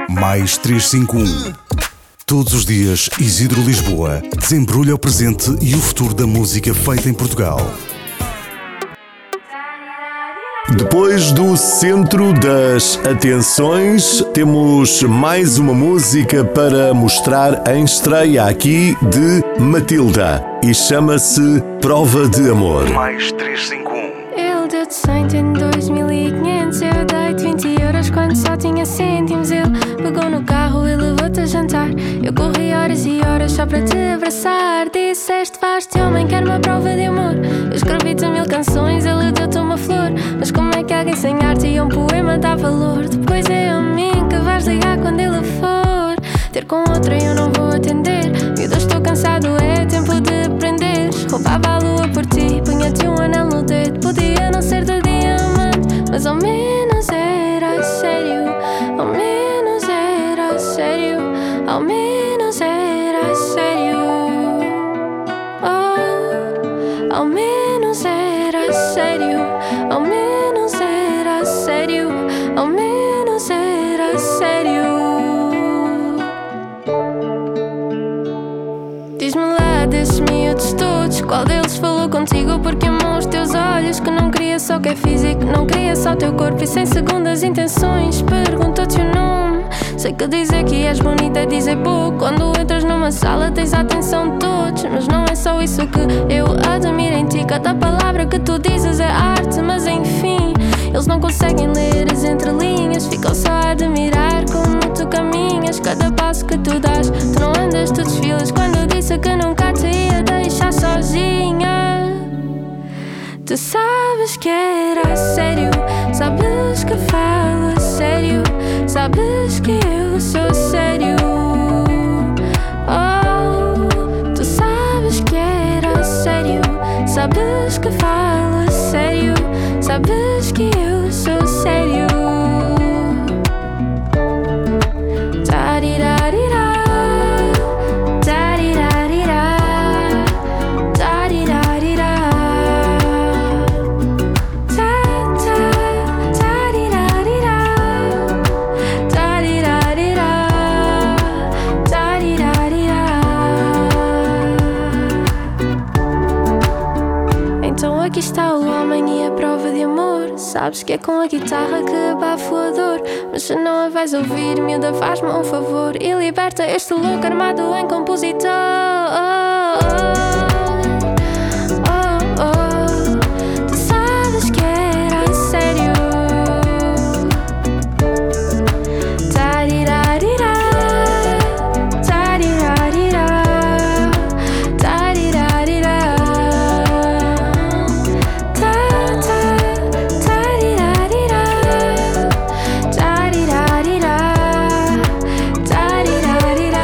Mais 351. Todos os dias, Isidro Lisboa desembrulha o presente e o futuro da música feita em Portugal. Depois do centro das atenções, temos mais uma música para mostrar em estreia aqui de Matilda e chama-se Prova de Amor. Mais 351. Ele deu-te 100, tem 2.500. Eu dei-te 20 euros quando só tinha cêntimos. Ele pegou no carro e levou-te a jantar. Eu corri horas e horas só para te abraçar. Disseste, vais-te homem, quero uma prova de amor. Eu escrevi-te 1000 canções, ele deu-te uma flor. Mas como é que alguém sem arte e um poema dá valor? Depois é a mim que vais ligar quando ele for ter com outra eu não vou atender. Miúdo, estou cansado, é tempo de aprenderes. Roubava a lua por ti, punha-te um anel no dedo. Podia não ser de diamante, mas ao menos era sério. Ao menos era sério. Ao menos era sério. Oh, ao menos era sério. Ao menos era sério. Ao menos era sério. Diz-me lá desses miúdos todos, qual deles falou contigo porque amou os teus olhos? Que não queria só o que é físico, não queria só o teu corpo e sem segundas intenções. Perguntou-te o nome. Sei que dizer que és bonita é dizer pouco. Quando entras numa sala tens a atenção de todos. Mas não é só isso que eu admiro em ti. Cada palavra que tu dizes é arte, mas enfim, eles não conseguem ler as entrelinhas. Ficam só a admirar como tu caminhas. Cada passo que tu dás, tu não andas, tu desfilas. Quando eu disse que nunca te ia deixar sozinha, tu sabes que era sério. Sabes que falo a sério. Sabes que eu sou sério. Oh, tu sabes que era sério. Sabes que falo a sério. Sabes que eu sou sério. Tarirarira, tarirarira, tarirarira, tarirarira, tarirarira, tarirarira. Então aqui está o homem e a prova de amor. Sabes que é com a guitarra que abafo a dor. Mas se não a vais ouvir, miúda, faz-me um favor e liberta este louco armado em compositor. Tu sabes que era sério. Tarirarira, tarirarira, tarirarira, tarirarira, tarirarira, tarirarira.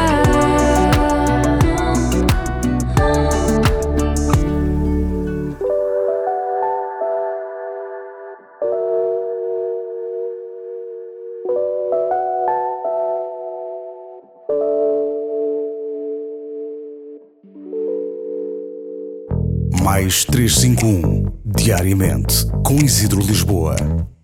Mais 351. Diariamente, com Isidro Lisboa.